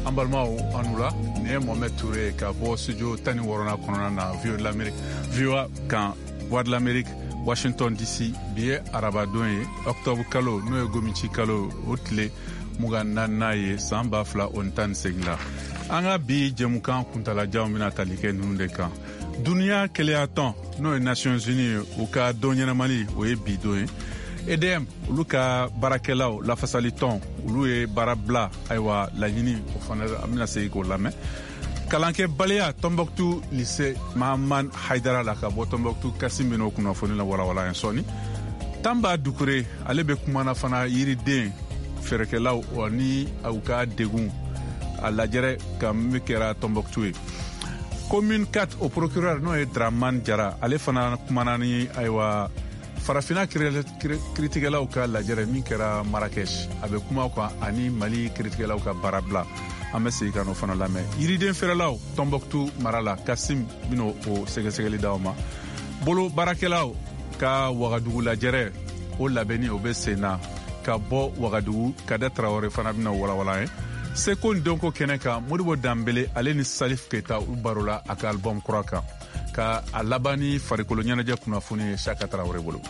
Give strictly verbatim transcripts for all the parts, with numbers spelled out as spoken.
an balimaw an la ni ye Mohamed Touré ka bɔ studio tan ni wɔɔrɔnan kɔnɔna na Voix de l'Amérique V O A kan Voix de l'Amérique Washington D C bi ye arabadon ye octobre kalo n'o ye gomici kalo o tile mugan naaninan ye san ba fila o ni tan ni segin la an ka bi jɛmukan kuntalajanw bɛna tali kɛ ninnu de kan duniya keleya tɔn n'o ye Nations Unies u ka don ɲɛnamali o ye bi don ye E D M olu ka baarakɛlaw lafasali tɔn olu ye baara bila ayiwa laɲini o fana an bɛna segin k'o lamɛn kalankɛbaliya Tombouctou lycée Mahamane Haidara la ka bɔ Tombouctou Kasim bɛna o kunnafoni la walawala ye sɔɔni Tamba Dukure ale bɛ kumana fana yiriden fɛrɛkɛlaw ani u ka degun a lajɛrɛ ka min kɛra Tombouctou ye commune quatre au procureur n'o ye Dramane Jara ale fana kumana ni ayiwa farafina kiritigɛlaw ka lajɛrɛ min kɛra Marrakech a bɛ kuma kan ani Mali kiritigɛlaw ka baara bila an bɛ segin ka n'o fana lamɛn yiriden feerelaw Tombouctou mara la Kasim bɛna o sɛgɛsɛgɛli d'aw ma bolo baarakɛlaw ka Wagadugu lajɛrɛ o labɛnni o bɛ sen na ka bɔ Wagadugu Kada Traoré fana bɛna walawala ye Seko Ndonko kɛnɛ kan Modibo Dambele ale ni Salif Keita u baro la a ka album kura kan ka a laban ni farikolo ɲɛnajɛ kunnafoni ye Saka Traoré bolo.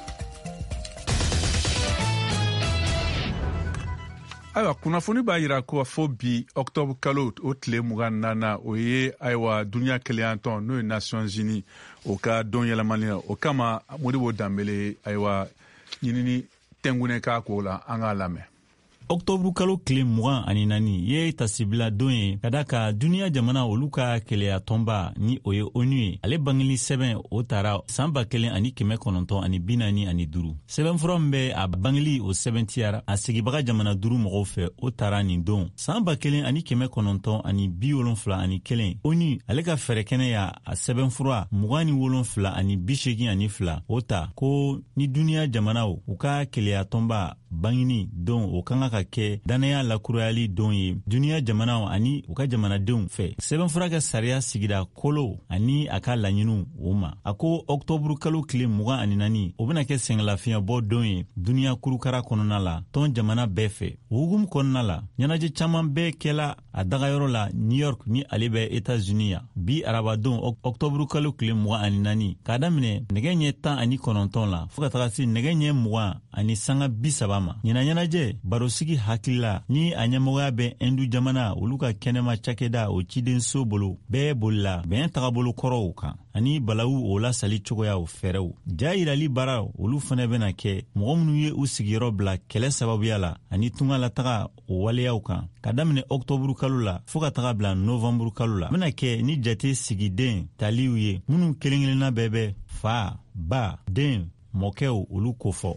Ayiwa kunnafoni b'a jira ko fo bi octobre kalo o tile mugan naaninan o ye ayiwa duniya keleya tɔn n'o ye Nations Unies o ka don yɛlɛmani na o kama Modibo Dambele ayiwa ɲinini tɛnkunɛ k'a ko la an k'a lamɛn. Octobre kalo tile mugan ani naani ye tasibila don ye ka da ka duniya jamana olu ka keleya tɔnba ni o ye O N U ye ale bangeli sɛbɛn o taara san ba kelen ani kɛmɛ kɔnɔntɔn ani bi naani ani duuru sɛbɛnfura min bɛ a bangeli o sɛbɛntiyara a segibaga jamana duuru mɔgɔw fɛ o taara nin don san ba kelen ani kɛmɛ kɔnɔntɔn ani bi wolonfila ani kelen O N U ale ka fɛɛrɛkɛnɛ y'a a sɛbɛnfura mugan ni wolonfila ani bi segin ani fila o ta ko ni duniya jamanaw u ka keleya tɔnba bangini don o kan ka kɛ danaya lakurayali don ye duniya jamanaw ani u ka jamanadenw fɛ sɛbɛnfura ka sariya sigida kolo ani a ka laɲiniw o ma a ko octobre kalo tile mugan ani naani o bɛna kɛ sɛngɛlafiɲɛ bɔ don ye duniya kurukara kɔnɔna la tɔn jamana bɛɛ fɛ o hukumu kɔnɔna la ɲɛnajɛ caman bɛɛ kɛla a dagayɔrɔ la New York ni ale bɛ Etats-Unis ya bi arabadon octobre kalo tile mugan ani naani k'a daminɛ nɛgɛ ɲɛ tan ani kɔnɔntɔn la fo ka taga se nɛgɛ ɲɛ mugan ani sanga bi saba ma ɲina ɲɛnajɛ barosigi hakilila ni a ɲɛmɔgɔya bɛ Hindu jamana olu ka kɛnɛma cakɛda o cidenso bolo bɛɛ bolila bɛn tagabolo kɔrɔw kan ani balawu o lasali cogoyaw fɛrɛw ja yirali baara olu fana bɛna kɛ mɔgɔ minnu ye u sigiyɔrɔ bila kɛlɛ sababuya la ani tunga lataga o waleyaw kan ka daminɛ octobre kalo la fo ka taga bila novembre kalo la bɛna kɛ ni jate sigiden taliw ye minnu kelen kelenna bɛɛ bɛ fa ba den mɔkɛw olu kofɔ.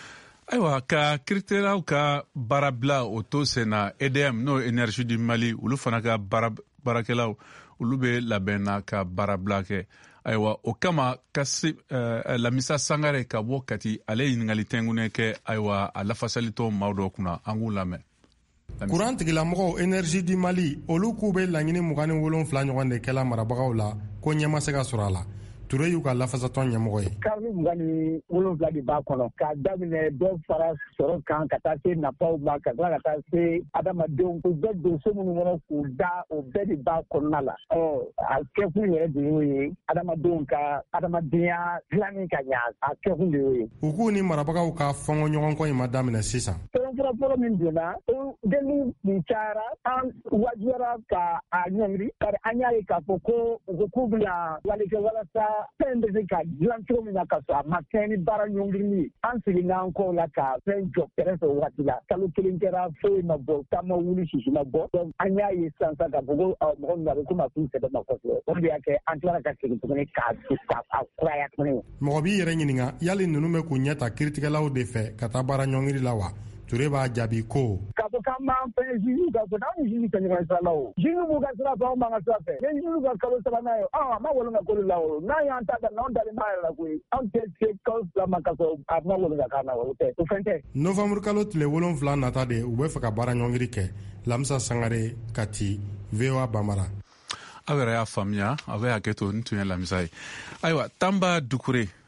Ayiwa ka kiiritigɛlaw ka baara bila o to sen na E D M n'o Énergie du Mali olu fana ka baarakɛlaw olu bɛ labɛn na ka baara bila kɛ ayiwa o kama kasi uh, Lamisa Sangare ka bɔ Kati ale ɲininkali tɛnkunɛ kɛ ayiwa a lafasalitɔ maaw dɔ kunna an k'u lamɛn. Kuran tigilamɔgɔw Énergie du Mali olu k'u bɛ laɲini mugan ni wolonfila ɲɔgɔn de kɛla marabagaw la ko ɲɛ ma se ka sɔrɔ a la. Touré y'u ka lafasatɔn ɲɛmɔgɔ ye. Kari mugan ni wolonfila de b'a kɔnɔ k'a daminɛ dɔ fara sɔrɔ kan ka taa se nafaw ma ka tila ka taa se adamadenw u bɛɛ don so minnu kɔnɔ k'u da o bɛɛ de b'a kɔnɔna la. ɔ a kɛkun yɛrɛ de y'o ye adamadenw ka adamadenya dilanni ka ɲa a kɛkun de y'o ye. U k'u ni marabagaw ka fɔngɔ ɲɔgɔnkɔ in ma daminɛ sisan. sɛbɛnfura fɔlɔ min donna o denni kun cayara an wajibiyara ka a ɲɔngiri bari an y'a ye k'a fɔ ko u ko k'u bɛna wale kɛ walasa fɛn bɛ se ka dilan cogo min na ka sɔrɔ a ma kɛ ni baara ɲɔngirili ye an seginna an kɔ la ka fɛn jɔ kɛrɛfɛ o waati la kalo kelen kɛra foyi ma bɔ taama wuli sisi ma bɔ an y'a ye sisan sisan k'a fɔ ko mɔgɔ min a bɛ komi a t'u sɛbɛn ma kosɛbɛ o de y'a kɛ an tilara ka segin tuguni k'a kuraya tuguni. mɔgɔ b'i yɛrɛ ɲininka yali ninnu bɛ k'u ɲɛ ta kiiritigɛlaw de fɛ ka taa baara ɲɔngiri la wa? Touré b'a jaabi ko k'a fɔ k'an b'an fɛn juge k'a fɔ n'an ni juge tɛ ɲɔgɔn sira la o juge b'u ka sira fɛ anw b'an ka sira fɛ ni juge ka kalo sabanan ye ɔ a ma wolo ka kolo la o n'an y'an ta da n'anw dalen b'a yɛrɛ la koyi anw tɛ se kalo fila ma ka sɔrɔ a ma wolo ka k'an na o tɛ o fɛn tɛ. novembre kalo tile wolonfila nata de u bɛ fɛ ka baara ɲɔngiri kɛ. Lamisa Sangare, Kati, V O A Bambara. aw yɛrɛ y'a faamuya a bɛ hakɛ to n tun ye Lamisa ye. Ayiwa Tamba Dukure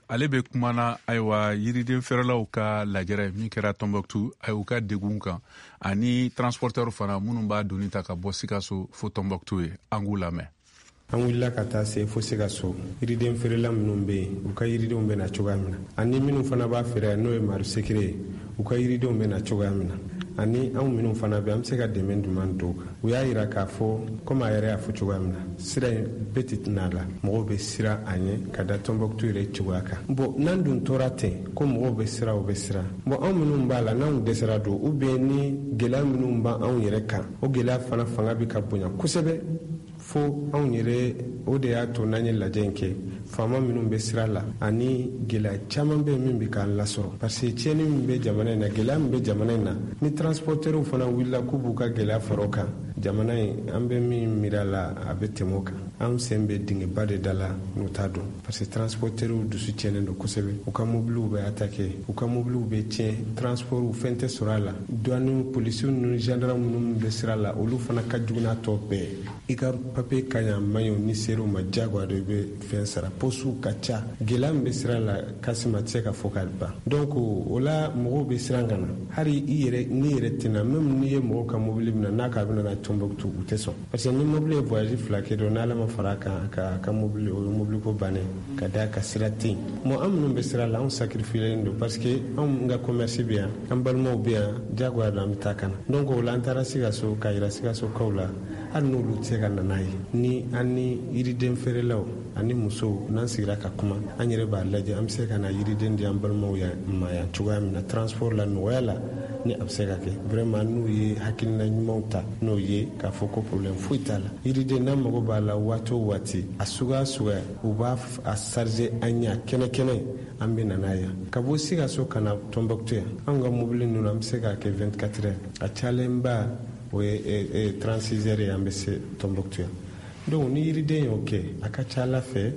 ale be kumana ayiwa yiriden feerelaw ka lajɛrɛ min kɛra Tombouctou ayiwa ka degun kan ani transporteur fana minnu b'a doni ta ka bɔ Sikaso fo Tombouctou ye an k'u lamɛn. An wulila ka taa se fo Sikaso yiriden feerela minnu bɛ yen u ka yiridenw bɛ na cogoya min na ani minnu fana b'a feere n'o ye Marusekere ye u ka yiridenw bɛ na cogoya min na ani anw minnu fana bɛ an bɛ se ka dɛmɛ jumɛn don u y'a yira k'a fɔ komi a yɛrɛ y'a fɔ cogoya min na sira in bɛɛ tɛ tɛna la mɔgɔw bɛ sira a ɲɛ ka da Tombouctou yɛrɛ cogoya kan bon n'an dun tora ten ko mɔgɔw bɛ sira u bɛ sira bon anw minnu b'a la n'anw dɛsɛra don ou bien ni gɛlɛya minnu b'anw yɛrɛ kan o gɛlɛya fana fanga bɛ ka bonya kosɛbɛ fo anw yɛrɛ o de y'a to n'an ye lajɛ in kɛ faama minnu bɛ sira la ani gɛlɛya caman bɛ min bɛ k'an lasɔrɔ parce que tiɲɛni min bɛ jamana in na gɛlɛya min bɛ jamana in na ni transporteurs fana wulila k'u b'u ka gɛlɛya fara o kan jamana in an bɛ min miiri a la a bɛ tɛmɛ o kan an sen bɛ dingɛba de da la n'u t'a dɔn parce que transporteurs dusu tiɲɛnen don kosɛbɛ u ka mobiliw bɛ attaquer u ka mobiliw bɛ tiɲɛ transports fɛn tɛ sɔrɔ a la douane policiers ni gendarmes minnu bɛ sira la olu fana ka jugu n'a tɔ bɛɛ i ka papier ka ɲi maɲi ni ser'u ma diyagoya de bɛ fɛn sara postu ka ca gɛlɛya min bɛ sira la kasima tɛ se ka fɔ ka ban donc o la mɔgɔw bɛ siran ka na hali i yɛrɛ n'i yɛrɛ tɛna même n'i ye mɔgɔw ka mobili minɛ n'a k'a bɛna na Tombouctou u tɛ sɔn parce que ni mobili ye voyage fila kɛ dɔrɔn n'ala ma fara a kan ka ka mobili o ye mobili ko bannen ka da ka sira tɛ yen bon an minnu bɛ sira la anw sacrifielen don parce que anw ka commerce bɛ yan an balimaw bɛ yan diyagoya don an bɛ taa ka na donc o la an taara Sikaso ka yira Sikaso kaw la hali n'olu tɛ se ka na n'a ye ni an ni yiriden feerelaw ani musow n'an sigira ka kuma an yɛrɛ b'a lajɛ an bɛ se ka na yiriden di an balimaw ma yan cogoya min na transport la nɔgɔya la ni a bɛ se ka kɛ vraiment n'u ye hakilina ɲumanw ta n'o ye k'a fɔ ko problème foyi t'a la yiriden n'an mago b'a la waati o waati a suguya suguya u b'a a charger an ɲɛ kɛnɛ kɛnɛ an bɛ na n'a ye ka bɔ Sikaso ka na Tombouctou yan an ka mobili ninnu an bɛ se k'a kɛ vingt-quatre heures a cayalenba o ye trente-six heures ye an bɛ se Tombouctou yan donc ni yiriden y'o kɛ a ka ca Ala fɛ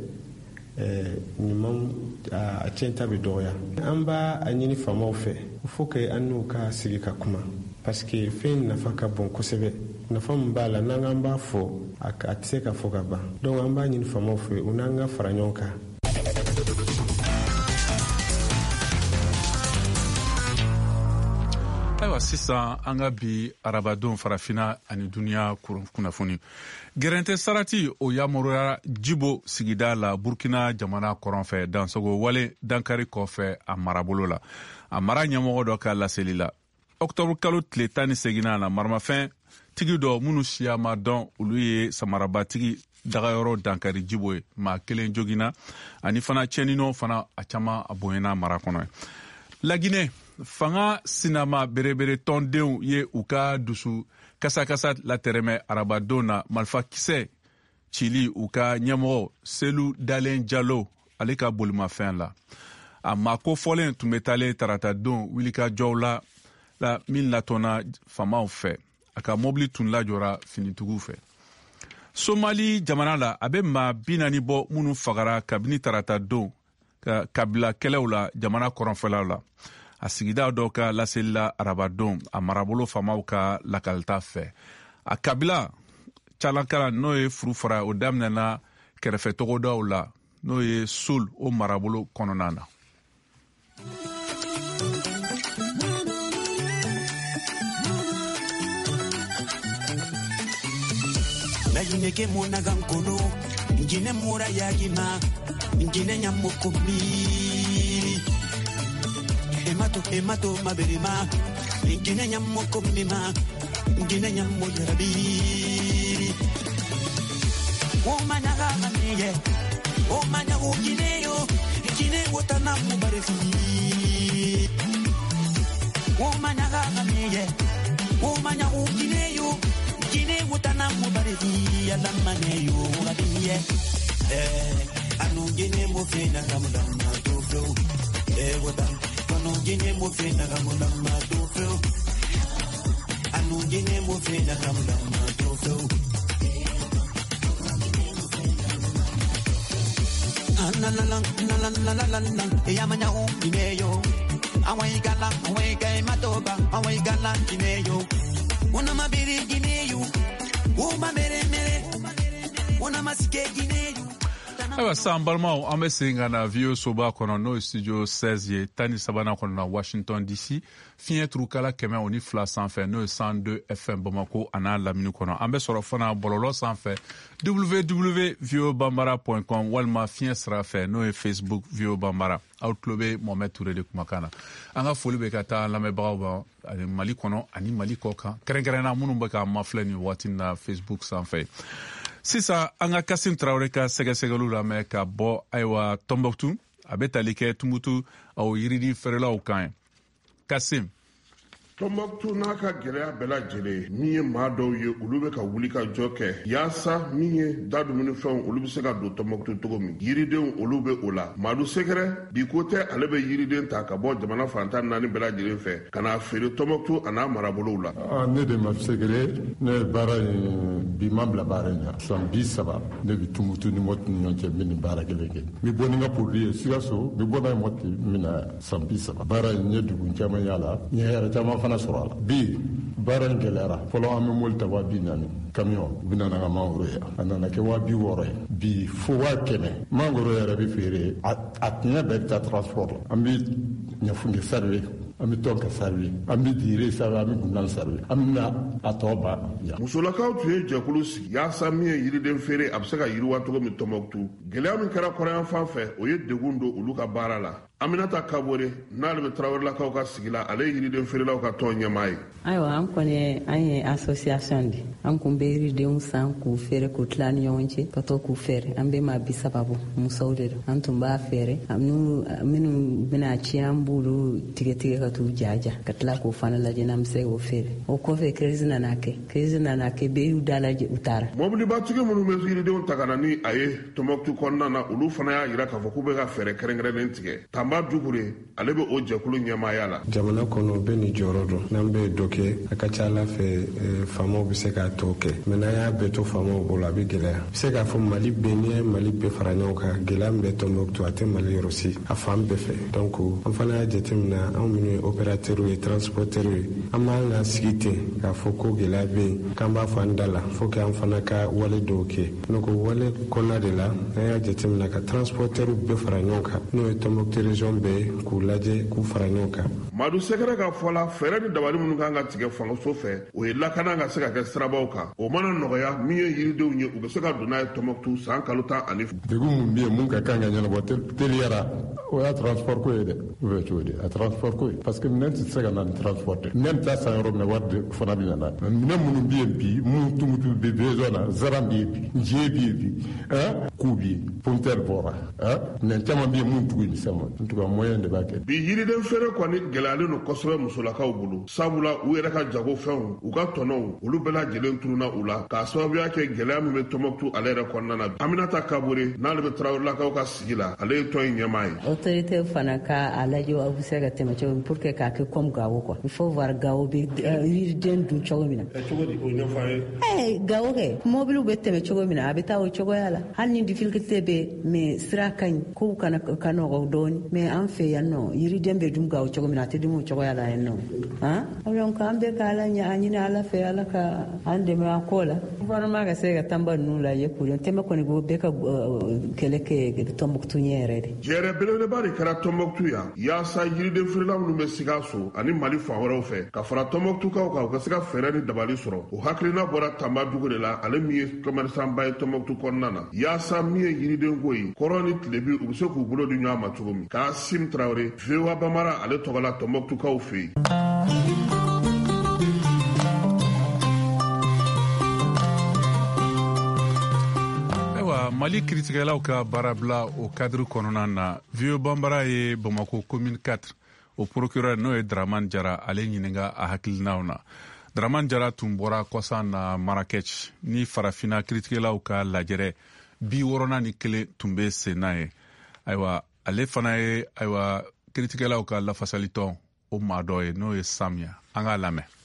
ɲuman a tiɲɛta bɛ dɔgɔya an b'a a ɲini faamaw fɛ il faut que an n'u ka sigi ka kuma parce que fɛn nafa ka bon kosɛbɛ nafa min b'a la n'an k'an b'a fɔ a tɛ se ka fɔ ka ban donc an b'a ɲini faamaw fɛ u n'an ka fara ɲɔgɔn kan. ayiwa sisan an ka bi arabadenw farafina ani duniya kunnafoni gɛrɛntɛ sarati o yamaruya Djibo sigida la Burkina jamana kɔrɔn fɛ dansogo wale dankari kɔfɛ a marabolo la a mara ɲɛmɔgɔ dɔ ka laseli la octobre kalo tile tan ni seginna na maramafɛn tigi dɔ minnu siya ma dɔn olu ye samarabatigi dagayɔrɔ dankari Djibo ye maa kelen jogina ani fana cɛninɔ fana a caman a bonyana mara kɔnɔ Laginɛ fanga sinama berebere tɔndenw ye u ka dusu kasakasa latɛrɛmɛ arabadenw na marifa kisɛ cili u ka ɲɛmɔgɔ Selu Dalen Jalo ale ka bolimafɛn la a mako fɔlen tun bɛ talen taratadenw wulikajɔw la la min latɔnna famaw fɛ a ka mobili tun lajɔra finitigiw fɛ Somali jamana la a bɛ maa bi naani bɔ minnu fagara kabini taratadenw ka kabila kɛlɛw la jamana kɔrɔnfɛlaw la a sigida dɔw ka laseli la arabadenw a marabolo famaw ka lakalita fɛ a kabila calankala n'o ye furu fara o daminɛna kɛrɛfɛ tɔgɔdaw la n'o ye Sul o marabolo kɔnɔna na. Najineke monagan kono njine mura yagima njine nyamokobi emato emato maberima njine nyamokobi ma njine nyamojarabi o managa maniye o manya ukineyo kine wotana mubarefi o managa maniye o manya ukineyo kine wotana mubarefi ala maneyo rabiye eh anu gine mo fena kamudama to flow eh wotan anu gine mo fena kamudama to flow anu gine mo fena kamudama to flow la la la la la la la e amanya u kineyo awai gala awai kai matoba awai gala kineyo una mabiri kineyo uma mere mere una masike kineyo Ayiwa san balimaw an bɛ segin ka na V O soba kɔnɔ n'o ye studio seize ye tan ni sabanan kɔnɔ na Washington D C fiɲɛ turukala kɛmɛ o ni fila sanfɛ n'o ye cent deux F M Bamako a n'a lamini kɔnɔ an bɛ sɔrɔ fana bɔlɔlɔ sanfɛ w w w point v o bambara point com walima fiɲɛ sira fɛ n'o ye Facebook V O Bambara aw tulo bɛ Mohamed Ture de kumakan na an ka foli bɛ ka taa lamɛnbagaw ma Mali kɔnɔ ani Mali kɔ kan kɛrɛnkɛrɛnna minnu bɛ k'an mafilɛ nin waati na Facebook sanfɛ. Sisan an ka Kasim Traoré ka sɛgɛsɛgɛliw lamɛn ka bɔ ayiwa Tombouctou a bɛ tali kɛ Tumutu aw yiridi feerelaw kan. Kasim. Tombouctou n'a ka gɛlɛya bɛɛ lajɛlen min ye maa dɔw ye olu bɛ ka wuli ka jɔ kɛ yaasa min ye da dumunifɛnw olu bɛ se ka don Tombouctou cogo min yiridenw olu bɛ o la Madu Sekɛrɛ bi ko tɛ ale bɛ yiriden ta ka bɔ jamana fantan naani bɛɛ lajɛlen fɛ ka n'a feere Tombouctou a n'a marabolow la. Ne de Madu Sekɛrɛ ne ye baara in bi ma bila baara in na san bi saba ne bɛ Tumutu ni Mɔti ni ɲɔgɔn cɛ n bɛ nin baara kelen kɛ n bɛ bɔ ni n ka produit ye Sikaso n bɛ bɔ n'a ye Mɔti n bɛ na san bi saba baara in n ye dugu caman y'a la n ye hɛrɛ caman fana sɔrɔ a la bi baara in gɛlɛyara fɔlɔ an bɛ mobili ta waa bi naani kamiyon u bɛ nana ka mangoro ye a nana kɛ waa bi wɔɔrɔ ye bi fo waa kɛmɛ mangoro yɛrɛ bɛ feere a tiɲɛ bɛɛ bɛ taa transport la an bɛ ɲɛfunge sarwe an bɛ tɔn kɛ sarwe an bɛ diire sarwe an bɛ gundan sarwe an bɛ na a tɔ ba yan. Musolakaw tun ye jɛkulu sigi yaasa min ye yiriden feere a bɛ se ka yiriwa cogo min Tombouctou gɛlɛya min kɛra kɔrɔyan fan fɛ o ye degun don olu ka baara la. Aminata Kabore n'ale bɛ Traorélakaw ka sigi la ale ye yiriden feerelaw ka tɔn ɲɛmaa ye. Ayiwa an kɔni an ye association de an kun bɛ yiridenw san k'u feere k'u tila ni ɲɔgɔn cɛ ka to k'u feere an bɛ maa bi saba bɔ musow de don an tun b'a feere minnu bɛna ci an b'olu tigɛ tigɛ ka t'u jaja ka tila k'o fana lajɛ n'an bɛ se k'o feere o kɔfɛ crise nana kɛ crise nana kɛ bɛɛ y'u da lajɛ u taara. Mɔbilibatigi minnu bɛ yiridenw ta ka na ni a ye Tombouctou kɔnɔna na olu fana y'a jira k'a fɔ k'u bɛ ka fɛɛrɛ kɛrɛnkɛrɛnnen tigɛ. Tamba Dukure ale bɛ o jɛkulu ɲɛmaaya la. Jamana kɔnɔ bɛɛ ni jɔyɔrɔ don n'an bɛ dɔ kɛ a ka ca Ala fɛ faamaw bɛ se k'a tɔ kɛ mɛ n'an y'a bɛɛ to faamaw bolo a bɛ gɛlɛya a bɛ se k'a fɔ Mali bɛɛ n'i ye Mali bɛɛ fara ɲɔgɔn kan gɛlɛya min bɛ Tombouctou a tɛ Mali yɔrɔ si a fan bɛɛ fɛ donc an fana y'a jateminɛ anw minnu ye opérateurs ye transporteurs ye an b'an ka sigi ten k'a fɔ ko gɛlɛya bɛ yen k'an b'a fɔ an da la fo k'an fana ka wale dɔw kɛ donc wale kɔnɔna de la n'an y'a jateminɛ ka transporteurs bɛɛ fara ɲɔgɔn kan n'o ye Tombouctou région bɛɛ ye k'u lajɛ k'u fara ɲɔgɔn kan. Madu Sekɛrɛ ka fɔ la fɛɛrɛ ni dabali minnu kan ka tigɛ fangaso fɛ o ye lakana ka se ka kɛ sirabaw kan o mana nɔgɔya min ye yiridenw ye u bɛ se ka don n'a ye Tombouctou san kalo tan ani fila. degun min bɛ yen mun ka kan ka ɲɛnabɔ teliyara o y'a transport ko ye dɛ o bɛ cogo di a transport ko ye parce que minɛn tɛ se ka na ni transport tɛ minɛn bɛ taa san yɔrɔ min na wari de fana bɛ na n'a ye minɛn minnu bɛ yen bi minnu Tumutu bɛ besoin na zaran bɛ yen bi nje bɛ yen bi ku bɛ yen pompiteer bɔra minɛn caman bɛ yen minnu tugu misɛn ma en tout cas moyen de b'a kɛ. bi yiriden feere kɔni gɛlɛyalen don kosɛbɛ musolakaw bolo sabula u yɛrɛ ka jagofɛnw u ka tɔnɔw olu bɛɛ lajɛlen turuna u la k'a sababuya kɛ gɛlɛya min bɛ Tombouctou ale yɛrɛ kɔnɔna na. Aminata Kabore n'ale bɛ Traorélakaw ka sigi la ale ye tɔn in ɲɛmaa ye. Autorité fana ka a lajɛ aw bɛ se ka tɛmɛ cogo min pour que k'a kɛ comme Gawo quoi il faut voir Gawo bɛ yiriden dun cogo min na. cogo di o ɲɛfɔ an ye. ɛɛ Gawo kɛ mɔbiliw bɛ tɛmɛ cogo min na a bɛ taa o cogoya la hali ni difficulté bɛ mais sira ka ɲi kow kana ka nɔgɔ dɔɔni mais an fɛ yan nɔ yiriden bɛ dun Gawo cogo min na a tɛ dun o cogoya la yan nɔ han donc an bɛ ka ala ɲini ala fɛ ala ka an dɛmɛ a ko la gouvernement ka se ka Tamba ninnu lajɛ k'u dɔn tɛmɛ kɔni ko bɛɛ ka kɛlɛ kɛ Tombouctou ɲɛ yɛrɛ de. jɛɛrɛ belebeleba de kɛra Tombouctou yan yaasa yiriden feerela minnu bɛ Sikaso ani Mali fan wɛrɛw fɛ ka fara Tombouctoukaw kan u ka se ka fɛɛrɛ ni dabali sɔrɔ o hakilina bɔra Tamba Dugu de la ale min ye commerçant ba ye Tombouctou kɔnɔna na yaasa min ye yiriden ko ye kɔrɔ ni tilebi u bɛ se k'u bolo di ɲɔgɔn ma cogo min Kasim Traoré V O A Bambara ale tɔgɔ la Tombouctoukaw fɛ yen. Mali kiiritigɛlaw ka baarabila o cadre kɔnɔna na V O Bambara ye Bamako commune quatre o procureur n'o ye Dramane Jara ale ɲininka a hakilinaw na. Dramane Jara tun bɔra kɔsan na Marrakech ni farafina kiiritigɛlaw ka lajɛrɛ bi wɔɔrɔnan ni kelen tun bɛ sen n'a ye. Ayiwa ale fana ye ayiwa kiiritigɛlaw ka lafasalitɔn o maa dɔ ye n'o ye Samia an k'a lamɛn.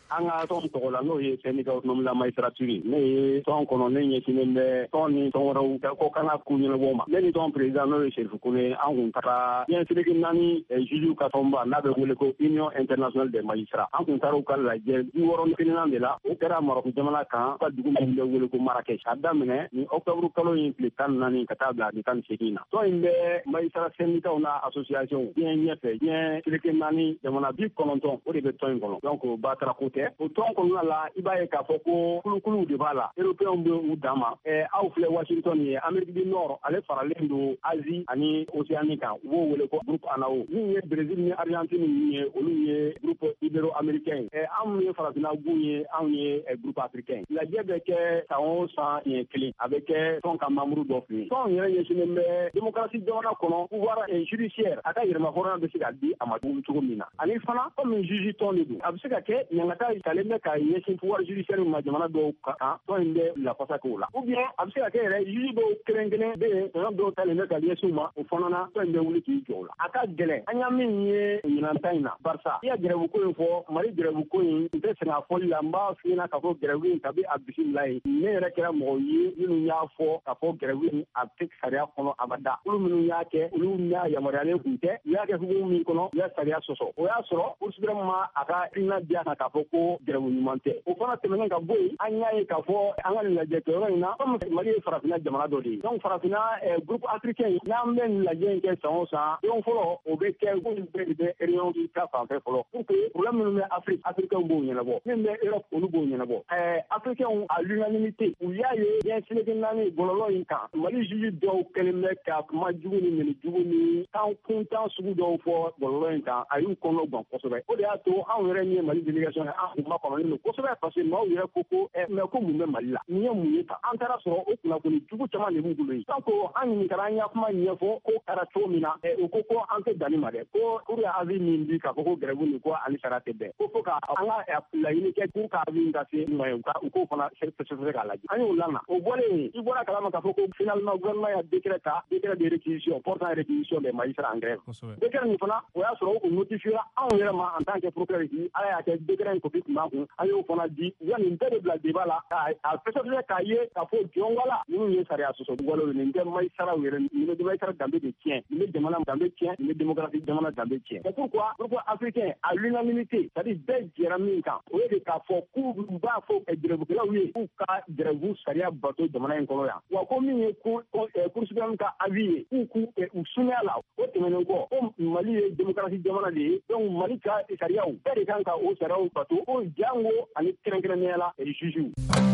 an ka tɔn tɔgɔ la n'o ye syndicat autonome la magistrature ne ye tɔn kɔnɔ ne ɲɛsinnen bɛ tɔn ni tɔn wɛrɛw ko kan ka ko ɲɛnabɔ ma ne ni tɔn président n'o ye Chérif Kone an kun taara diɲɛ seleke naani juges ka tɔnba n'a bɛ wele ko Union internationale des magistrats an kun taara u ka lajɛ du wɔɔrɔ kelen de la o kɛra Maroc jamana kan ka dugu min bɛ wele ko Marrakech a daminɛ ni octobre kalo in tile tan naani ka taa bila tile tan seegin na tɔn in bɛ magistrat syndicats na association diɲɛ ɲɛfɛ diɲɛ seleke naani jamana bi kɔnɔntɔn o de bɛ tɔn in kɔnɔ donc batara ko tɛ o tɔn kɔnɔna la i b'a ye k'a fɔ ko kulukuluw de b'a la européens bɛ u dan ma ɛ aw filɛ Washington ye Amérique du Nord ale faralen don Asie ani Océanie kan u b'o wele ko groupe A N A O min ye Brésil ni Argentine min ye olu ye groupe ibéro-américain ɛ anw ye farafinna gun ye anw ye groupe africain lajɛ bɛ kɛ san o san ɲɛ kelen a bɛ kɛ tɔn ka membre dɔ fɛ yen tɔn yɛrɛ ɲɛsinnen bɛ démocratie jamana kɔnɔ pouvoir judiciaire a ka yɛrɛmahɔrɔnya bɛ se ka di a ma cogo min na ani fana comme juge tɔn de don a bɛ se ka kɛ ɲangata talen bɛ ka ɲɛsin pouvoir judiciaire ma jamana dɔw kan tɔn in bɛ lafasa k'o la ou bien a bɛ se ka kɛ yɛrɛ juge dɔw kelen kelen bɛ yen tɔn dɔw talen bɛ ka ɲɛsin ma o fana na tɔn in bɛ wuli k'i jɔ o la a ka gɛlɛn an y'a min ye ɲinanta in na barisa i ya gɛrɛbu ko in fɔ Mali gɛrɛbu ko in n tɛ sɛgɛn a fɔli la n b'a f'i ɲɛna k'a fɔ gɛrɛbu in kabi a bisimila ye ne yɛrɛ kɛra mɔgɔ ye minnu y'a fɔ k'a fɔ gɛrɛbu in a tɛ sariya kɔnɔ abada olu minnu y'a kɛ olu y'a yamaruyalen kun tɛ u y'a kɛ hukumu min kɔnɔ u y'a sariya sɔsɔ o y'a sɔrɔ Cour suprême ma a ka hakilina di a kan k'a fɔ ko gɛrɛbu ɲuman tɛ o fana tɛmɛnen ka bɔ yen an y'a ye k'a fɔ an ka nin lajɛ kɛyɔrɔ in na comme Mali ye farafinna jamana dɔ de ye donc farafinna groupe africain n'an bɛ nin lajɛ in kɛ san o san don fɔlɔ o bɛ kɛ ko nin bɛɛ de bɛ réunion k'i ka fanfɛ fɔlɔ pour que problème minnu bɛ Afrique africain b'o ɲɛnabɔ min bɛ Europe olu b'o ɲɛnabɔ ɛɛ africain à l'unanimité u y'a ye diɲɛ seleke naani bɔlɔlɔ in kan Mali juge dɔw kɛlen bɛ ka kuma jugu ni minɛ jugu ni kan kuntan sugu dɔw fɔ bɔlɔlɔ in kan a y'u kɔnɔ gan kosɛbɛ o de y'a to anw yɛrɛ min ye Mali délégation ye an kun ma kɔnɔlen don kosɛbɛ parce que maaw yɛrɛ ko ko ɛ mais ko mun bɛ Mali la nin ye mun ye tan an taara sɔrɔ o kunnafoni jugu caman de b'u bolo yen donc an ɲininkara an y'a kuma ɲɛfɔ ko kɛra cogo min na ɛ o ko ko an tɛ danni ma dɛ ko pour que avis min di k'a fɔ ko gɛrɛbu nin ko ani sara tɛ bɛn ko fo ka an ka laɲini kɛ pour que avis ka se ma ye u ka u k'o fana sɛgɛsɛgɛ k'a lajɛ an y'o lana o bɔlen i bɔra kalama k'a fɔ ko finalement gouvernement y'a décret ta décret de réquisition portant réquisition des magistrats en grève décret nin fana o y'a sɔrɔ o notifiera anw yɛrɛ ma en tant que procureur ici ala y'a kɛ décret in copie tun b'an kun an y'o fana di yanni nin bɛɛ de bila débat la a sɛgɛsɛgɛ k'a ye k'a fɔ jɔn wala minnu ye sariya sɔsɔ wala nin tɛ magistrats yɛrɛ nin bɛ magistrat danbe de tiɲɛ nin bɛ jamana danbe tiɲɛ nin bɛ démocratie jamana danbe tiɲɛ c'est pourquoi pourquoi africain à l'unanimité c'est à dire bɛɛ jɛra min kan o ye de k'a fɔ k'u b'a fɔ gɛrɛbukɛlaw ye k'u ka gɛrɛbu sariya bato jamana in kɔnɔ yan wa ko min ye cour suprême ka avis ye k'u k'u u sumaya la o tɛmɛnen kɔ ko Mali ye démocratie jamana de ye donc Mali ka sariyaw bɛɛ de kan ka o sariyaw bato ko jango ani kɛrɛnkɛrɛnnenya la juges.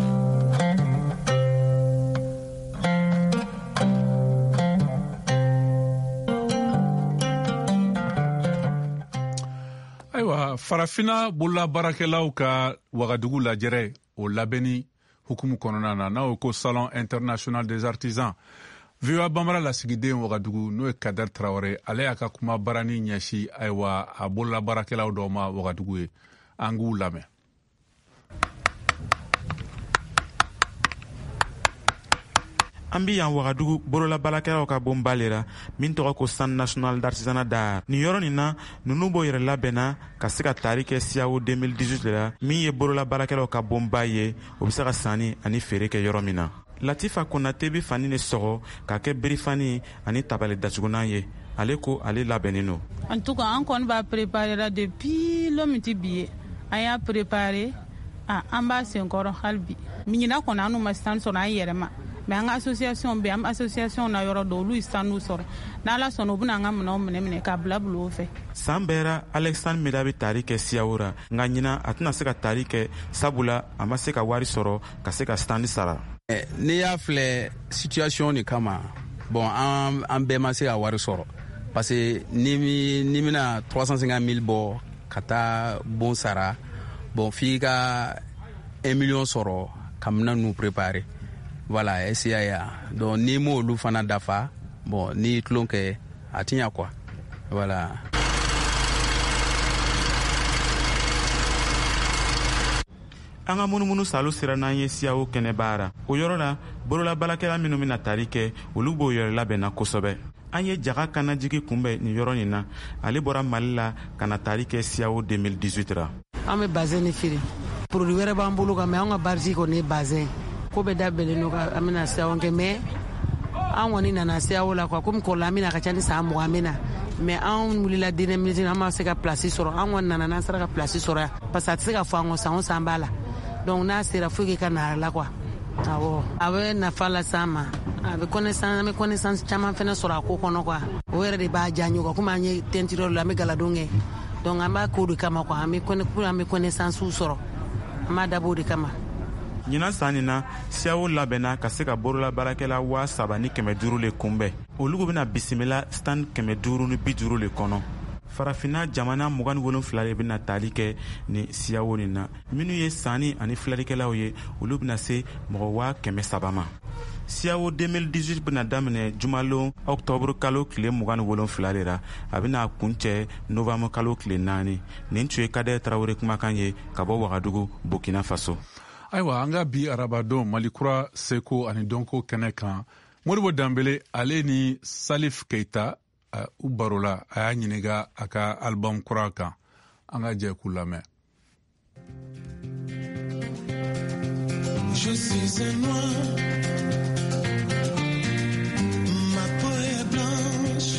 ayiwa farafina bolola baarakɛlaw ka wagadugu lajɛrɛ o labɛnni hukumu kɔnɔna na n'o ko salon international des artisans V O A banbara lasigiden wagadugu n'o ye Kader Traoré ale y'a ka kuma barani ɲɛsi ayiwa a bolola baarakɛlaw dɔw ma wagadugu ye an k'u lamɛn. an bi yan wagadugu bolola balakɛlaw ka bonba lera min tɔgɔ ko Centre national d'artisanat d'art nin yɔrɔ nin na nunu b'o yɛrɛ labɛnna ka se ka taari kɛ C A O deux mille dix-huit la min ye bolola balakɛlaw ka bonba ye o bɛ se ka sanni ani feere kɛ yɔrɔ min na Latifa Konate bi fani ne sɔgɔ ka kɛ berifani ani tabale datugunan ye ale ko ale labɛnnen don en tout cas an kɔni b'a préparer la depuis l'homme ti bi ye an y'a préparer a an b'a senkɔrɔ hali bi ɲina kɔni an n'u ma stand sɔrɔ an yɛrɛ ma mais an ka association bɛ an association na yɔrɔ dɔ olu ye stanu sɔrɔ n'ala sɔnna u bɛna an ka minɛnw minɛ minɛ k'a bila bila o fɛ san bɛɛra Alexandre Meda bɛ taari kɛ C A O ra nka ɲina a tɛna se ka taari kɛ sabula a ma se ka wari sɔrɔ ka se ka standi sara n'i y'a filɛ situation ni kama bon an an bɛɛ ma se ka wari sɔrɔ parce que ni ni bɛna trois cent cinquante mille bɔ ka taa bon sara bon f'i ka un million sɔrɔ ka minɛn ninnu préparer voilà S I A ya donc ni m'olu fana dafa bon ni tulon kɛ a ti ɲa quoi voilà. an ka munumunu salo sera n'an ye C A O kɛnɛ baara o yɔrɔ la bolola balakɛla minnu bɛna taari kɛ olu b'o yɛrɛ labɛnna kosɛbɛ an ye jaga kanajigi kunbɛn nin yɔrɔ nin na ale bɔra Mali la ka na taari kɛ C A O deux mille dix-huit ra an bɛ bazɛni feere produit wɛrɛ b'an bolo ka mɛ an ka barisi kɔni ye bazin ko bɛ dabɛlen no ka an bɛna siyawo kɛ mɛ an kɔni nana siyawo la quoi komi kɔrɔla an bɛna ka ca ni san mugan bɛna mɛ an wulila dernière minute an ma se ka place sɔrɔ an kɔni nana n'an sera ka place sɔrɔ yan parce que a tɛ se ka fɔ an kɔ san o san b'a la donc n'a sera fo k'i ka na la quoi awɔ a bɛ nafa las'an ma a bɛ connaissance an bɛ connaissance caman fana sɔrɔ a ko kɔnɔ quoi o yɛrɛ de b'a diya n ye quoi komi an ye teinture la an bɛ galadon kɛ donc an b'a k'o de kama quoi an bɛ pour an bɛ connaissance sɔrɔ an b'a dabɔ o de kama. ɲinan san nin na siyawo labɛnna ka se ka borola baarakɛla waa saba ni kɛmɛ duuru le kunbɛn olugu bɛna bisimila stand kɛmɛ duuru ni bi duuru le kɔnɔ farafinna jamana mugan ni wolonfila de bɛna tali kɛ ni siyawo nin na minnu ye sanni ani filalikɛlaw ye olu bɛna se mɔgɔ waa kɛmɛ saba ma siyawo deux mille dix-huit bɛna daminɛ jumalon octobre kalo tile mugan ni wolonfila de la a bɛna kuncɛ novembre kalo tile naani nin tun ye kadɛ tarawele kumakan ye ka bɔ wagadugu burkina faso. ayiwa an ka bi arabadon malikura seko ani dɔnko kɛnɛ kan modibo danbele ale ni salif keita uh, u barola a y'a ɲininka a ka album kura kan an ka jɛ k'u lamɛn. Je suis un noir, ma peau est blanche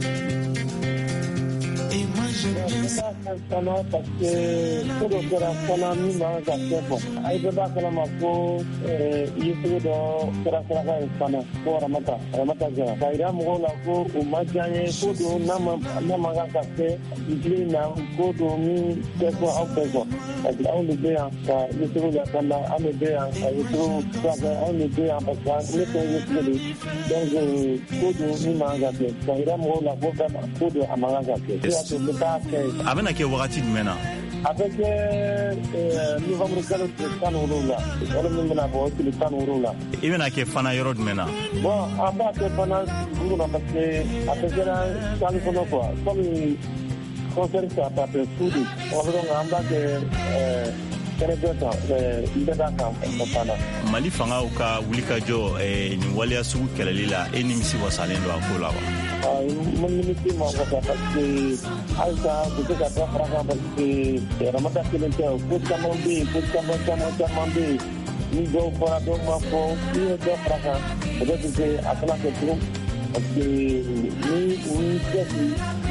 et moi j'aime bien ça. Parce que tout le sera sana mi ma ka sebo ai beba kana ma ko yisu do sera sera ka sana ko ramata ramata ja kaira mo la ko o majanye ko do nama nama ka se dili na ko do mi se ko au peso ai au le bea ka yisu la kana au le bea yisu ka au le bea pa ka ne ko yisu le donc ko do mi ma ka se kaira mo la ko ka ko do amanga ka se ya to beta ke abena ke wagati jumɛn na a bɛ kɛ novembre kalo tile tan ni wolonwula wala min bɛna bɔ tile tan ni wolonwula. I bɛna kɛ fana yɔrɔ jumɛn na. bon an b'a kɛ fana dugu na parce que a bɛ kɛra sali kɔnɔ quoi comme concert ça a fait fudu donc an b'a kɛ kɛnɛjɔ kan n bɛ da kan fana. mali fangaw ka wulikajɔ nin waleya sugu kɛlɛli la e nimisi wasalen don a ko la wa. Menginiti mau kata pasti, Aisha bisa kata perang pasti. Ramadan kita pun sama bi, pun sama sama sama bi. Ni go para dong mampu, ni go perang. Jadi kita akan ketemu. Pasti ni ni jadi.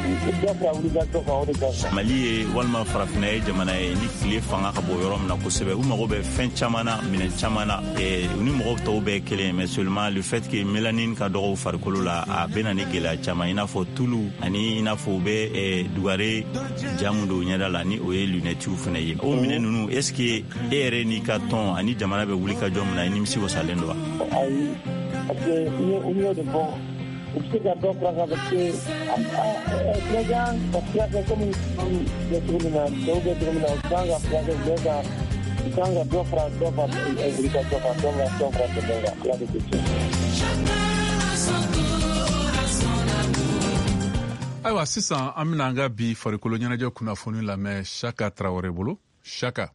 mali ye walima farafina ye jamana ye ni tile fanga ka bɔ yɔrɔ min na kosɛbɛ u mago bɛ fɛn caman na minɛn caman na u ni mɔgɔw tɔw bɛɛ kelen mais seulement le fait que mélanine ka dɔgɔ farikolo la a bɛna ni gɛlɛya caman i n'a fɔ tulu ani i n'a fɔ u bɛ dugare jamu don ɲɛda la ni o ye lunetiw fana ye o minɛn ninnu est ce que e yɛrɛ n'i ka tɔn ani jamana bɛ wuli ka jɔ min na i nimisi wasalen don wa. ayi parce que u y'o de fɔ. Usted ya dos plazas de que ya ya que como de terminar todo de terminar sanga plaza de da sanga dos plazas dos para el grita dos para dos para dos para de la de que ayiwa sisan an bɛna an ka bi farikolo ɲɛnajɛ kunnafoni lamɛn Chaka Traoré bolo. Chaka.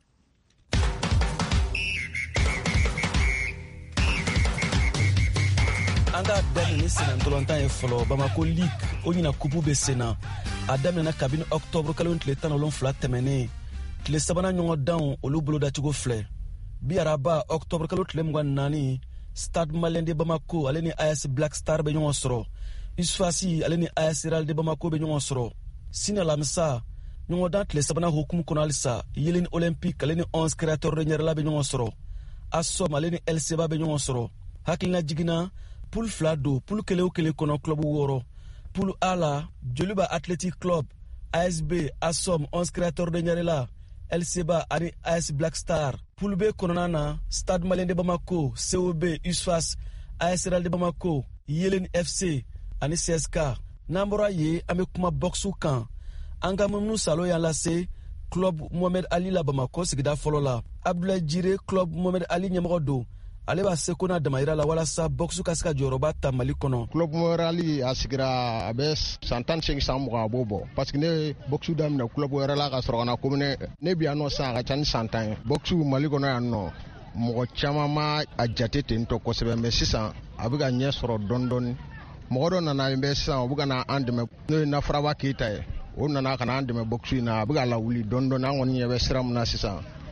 an ka daminɛ ni senna ntɔlɔntan ye fɔlɔ bamako league o ɲina kupu bɛ senna a daminɛna kabini octobre kalo tile tan ni wolonwula tɛmɛnen tile sabanan ɲɔgɔn danw olu bolo dacogo filɛ bi araba octobre kalo tile mugan naani stade malien de bamako ale ni A S Black Star bɛ ɲɔgɔn sɔrɔ usfasi ale ni A S Real de bamako bɛ ɲɔgɔn sɔrɔ sini alamisa ɲɔgɔn dan tile sabanan hukumu kɔnɔ halisa yeleni olympique ale ni onze créateur de ɲɛrɛla bɛ ɲɔgɔn sɔrɔ asom ale ni L C B A bɛ ɲɔgɔn sɔrɔ hakilina jiginna poule fila don poule kelen o kelen kɔnɔ club wɔɔrɔ poule A la Joliba Athletic Club A S B Asom onze créateur de ɲɛrɛla L C B A ani A S Black Star poule B kɔnɔna na Stade Malien de Bamako C O B USFAS A S Real de Bamako Yeleni F C ani C S K n'an bɔra ye an bɛ kuma boxu kan an ka munumunu salo y'an lase club Mohamed Ali la Bamako sigida fɔlɔ la Abdoulaye Jire club Mohamed Ali ɲɛmɔgɔ don ale b'a seko n'a damayira la walasa boxu ka se ka jɔyɔrɔba ta Mali kɔnɔ. Club Mohamed Ali a sigira a bɛ san tan ni seegin san mugan a b'o bɔ parce que ne ye boxu daminɛ club wɛrɛ la ka sɔrɔ ka na komi ne ne bi yan nɔ sisan a ka ca ni san tan ye boxu Mali kɔnɔ yan nɔ mɔgɔ caman ma a jate ten tɔ kosɛbɛ mais sisan a bɛ ka ɲɛ sɔrɔ dɔɔni dɔɔni mɔgɔ dɔ nana bɛ sisan o bɛ ka na an dɛmɛ n'o ye Nafaraba Keyita ye o nana ka na an dɛmɛ boxu in na a bɛ ka lawuli dɔɔni dɔɔni an kɔni ɲɛ bɛ sira min na sisan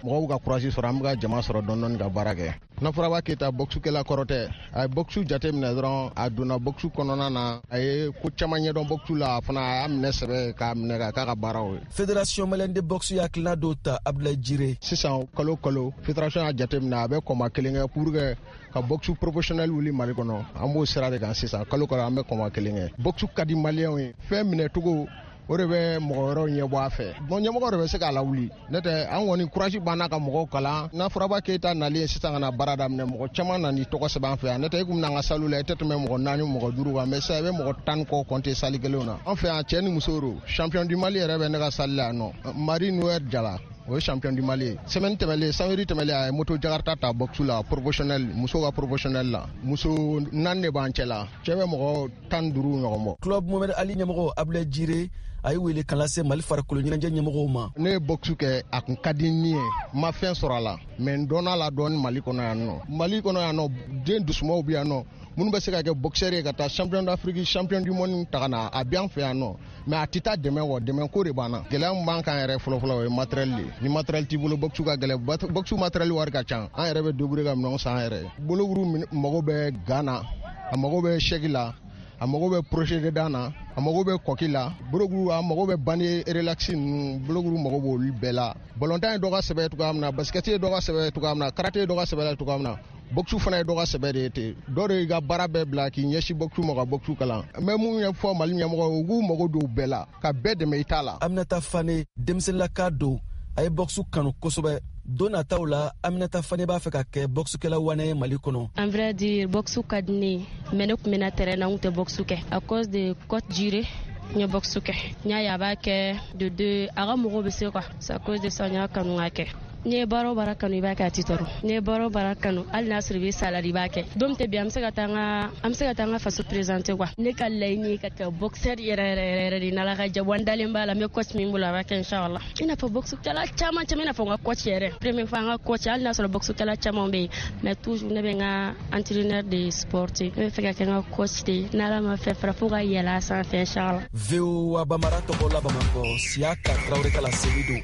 mɔgɔw ka courage sɔrɔ an bɛ ka jama sɔrɔ dɔɔni ka baara kɛ Nafuraba Keita boxu kɛla kɔrɔtɛ a ye boxu jateminɛ dɔrɔn a donna boxu kɔnɔna na a ye ko caman ɲɛdɔn boxu la fana a y'a minɛ sɛbɛ k'a minɛ k'a k'a ka baaraw ye. Fédération Malienne de boxe hakilina dɔw ta Abdoulaye Djire. Sisan kalo kalo fédération y'a jateminɛ a bɛ kɔma kelen kɛ pour que ka boxu professionnel wuli Mali kɔnɔ an b'o sira de kan sisan kalo kalo an bɛ kɔma kelen kɛ boxu ka di maliyɛnw ye fɛn minɛ cogo o de bɛ mɔgɔ wɛrɛw ɲɛbɔ a fɛ bon ɲɛmɔgɔ de bɛ se k'a lawuli n'o tɛ an kɔni courage banna ka mɔgɔw kalan Nafuraba Keita nalen sisan ka na baara daminɛ mɔgɔ caman nana tɔgɔ sɛbɛn an fɛ yan n'o tɛ i kun bɛna an ka salle la i tɛ tɛmɛ mɔgɔ naani mɔgɔ duuru kan mais sisan i bɛ mɔgɔ tan kɔ compter salle kelen na an fɛ yan cɛ ni muso do champion du Mali yɛrɛ bɛ ne ka salle la yan nɔ Marie Noël Jala o ye champion du Mali ye semaine tɛmɛlen samedi tɛmɛlen a ye moto jakarta ta boxu la professionnel muso ka professionnel la muso naani de b'an cɛ la cɛ bɛ mɔgɔ tan duuru ɲɔgɔn bɔ. Club Mohamed Ali ɲɛmɔgɔ Abdoulaye Djire a ye wele kan lase Mali farikolo ɲɛnajɛ ɲɛmɔgɔw ma. Ne ye boxu kɛ a kun ka di n ye ma fɛn sɔrɔ a la mais n dɔnna la dɔɔni Mali kɔnɔ yan nɔ Mali kɔnɔ yan nɔ den dusumaw bɛ yan nɔ minnu bɛ se ka kɛ boxeur ye ka taa champion d'Afrique champion du monde ta ka na a bɛ an fɛ yan nɔ mais a tɛ taa dɛmɛ kɔ dɛmɛ ko de b'an na gɛlɛya min b'an kan yɛrɛ fɔlɔfɔlɔ o ye matériel de ni matériel t'i bolo boxu ka gɛlɛ boxu matériel wari ka ca an yɛrɛ bɛ débrouiller ka minɛnw san an yɛrɛ bolokuru mago bɛ gan na a mago bɛ chèque la a mago bɛ projet dan na a mago bɛ kɔki la bolokuru a mago bɛ bani relax ninnu bolokuru mago b'olu bɛɛ la ballontan ye dɔ ka sɛbɛ cogoya min na basket ye dɔ ka sɛbɛ cogoya min na karate ye dɔ ka sɛbɛ cogoya min na boxu fana ye dɔ ka sɛbɛ de ye ten dɔ de y'i ka baara bɛɛ bila k'i ɲɛsin boxu ma ka boxu kalan mɛ mun ye fɔ Mali ɲɛmɔgɔ u k'u mago don bɛɛ la ka bɛɛ dɛmɛ i t'a la. Aminata Fane denmisɛnninlaka don a ye boxu kanu kosɛbɛ don nataw la Aminata Fane b'a fɛ ka kɛ boxukɛla wane ye Mali kɔnɔ. En vrai dire boxu ka di ne ye mais ne tun bɛ na terrain na n tun tɛ boxu kɛ à cause de coach Djire n ye boxu kɛ n y'a ye a b'a kɛ de deux a ka mɔgɔw bɛ se quoi c'est à cause de ça n y'a kanu k'a kɛ. N'i ye baara o baara kanu i b'a kɛ a t'i tɔɔrɔ n'i ye baara o baara kanu hali n'a sɔrɔ i bɛ salari i b'a kɛ don tɛ bi an bɛ se ka taa an bɛ se ka taa an ka faso présenter quoi ne ka laɲini ye ka kɛ boxeur yɛrɛ yɛrɛ yɛrɛ de n'ala ka jɛ wa n dalen b'a la n bɛ coach min bolo a b'a kɛ inchallah i n'a fɔ boxukɛla caman caman i n'a fɔ n ka coach yɛrɛ première fois an ka coach hali n'a sɔrɔ boxukɛla caman bɛ yen mais toujours ne bɛ n ka entraîneur de sport ne bɛ fɛ ka kɛ n ka coach de n'ala ma fɛ fara fo ka yɛlɛ a sanfɛ inchallah. V O A Bamara tɔgɔ la Bamakɔ Siaka Traoré Kala Selido.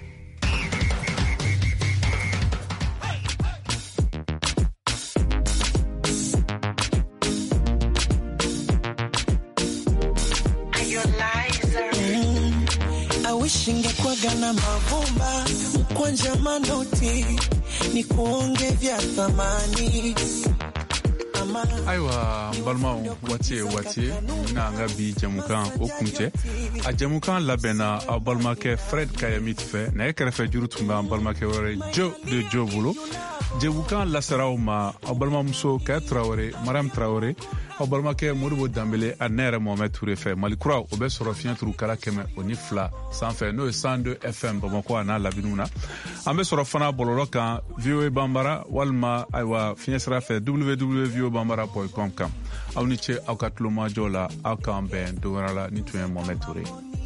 Shingekwaga na mavumba mkwanja manoti ni kuonge vya thamani. Ayiwa balimaw waati ye waati ye bɛna an ka bi jamukan o kuncɛ a jamukan labɛnna aw balimakɛ Fred Kayamit fɛ nɛgɛ kɛrɛfɛ juru tun bɛ an balimakɛ wɛrɛ Jo de Jo bolo jamukan lasaraw ma aw balimamuso Kaya Traoré Mariam Traoré aw balimakɛ Modibo Dambele ani ne yɛrɛ Mohamed Touré fɛ Mali kura o bɛ sɔrɔ fiɲɛ turu kala kɛmɛ o ni fila sanfɛ n'o ye cent deux F M Bamakɔ a n'a laminiw na an bɛ sɔrɔ fana bɔlɔlɔ kan V O A Bambara walima ayiwa fiɲɛ sira fɛ w w w point v o bambara point com kan aw ni ce aw ka tulomajɔ la aw k'an bɛn don wɛrɛ la ni tun ye Mohamed Touré.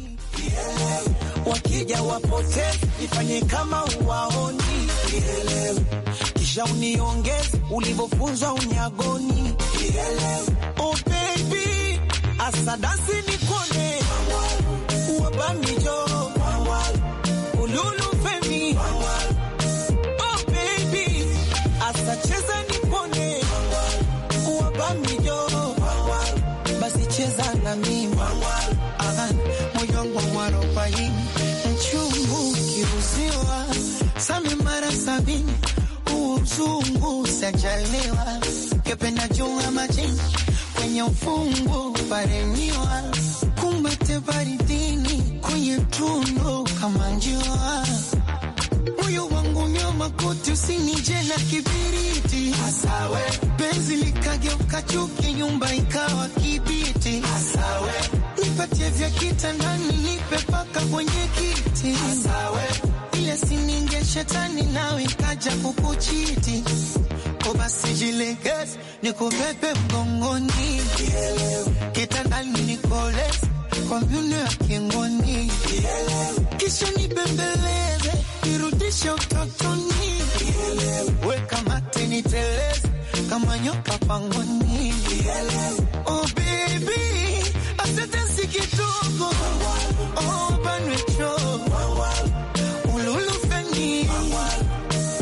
Wakija wapote ifanye kama uwaoni kisha uniongeze ulivyofunzwa unyagoni. Oh baby asadasi nikone wabamijo ululu femi. Oh baby asacheza nikone wabamijo basi cheza na mimi moyo wangu warobaini mchungu kiuziwa same mara sabini uzungu sajaliwa kependa junga majini kwenye ufungu paremiwa kumbate baridini kwenye tundu kama njiwa moyo wangu nyoma kuti usinije na kibiriti asawe benzi likageuka chuki nyumba ikawa kibiti asawe nipatie vya kitandani nipe paka kwenye kiti asawe ile sininge shetani nawe kaja kukuchiti obasi jilegeze nikubebe mgongoni kitandani nikoleze kwa mbyuno ya kingoni kisha nibembeleze irudishe utotoni weka mate niteleze kama nyoka pangoni. Oh baby asante si kidogo oh banwecho ululu feni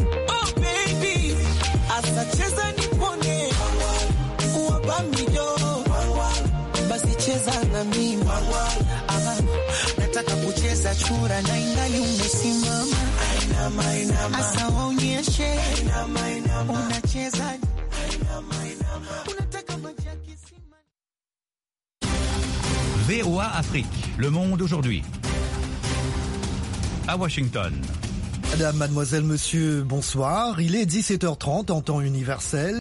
cheza nipone wabamido basi cheza na mimi ama nataka kucheza chura na ingali umesimama inama inama asa waonyeshe inama inama unacheza inama inama unataka maji ya kisima. V O A Afrique, le monde aujourd'hui. À Washington. Madame, mademoiselle, monsieur, bonsoir. Il est dix-sept heures trente en temps universel.